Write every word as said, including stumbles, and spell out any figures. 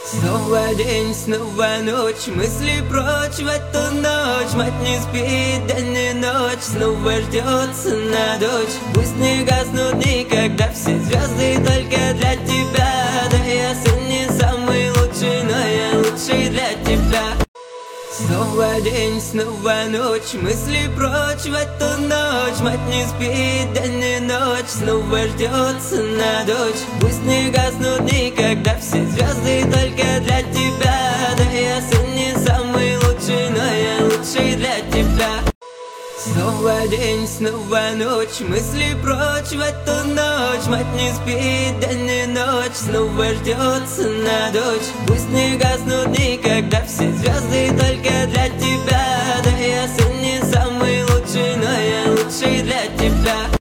Снова день, снова ночь, мысли прочь в эту ночь. Мать не спит день и ночь, снова ждется на дочь. Пусть не гаснут никогда все звезды только для тебя. Да я сын не самый лучший, но я лучший для тебя. Снова день, снова ночь, мысли прочь в эту ночь. Мать не спит день и ночь, снова ждется на дочь. Пусть не гаснут никогда все звезды только для тебя. Да я сын не самый лучший, но я лучший для тебя. Снова день, снова ночь, мысли прочь в эту ночь. Мать не спит день и ночь, снова ждется на дочь. Пусть не гаснут никогда все звезды только для тебя. Да я сын не самый лучший, но я лучший для тебя.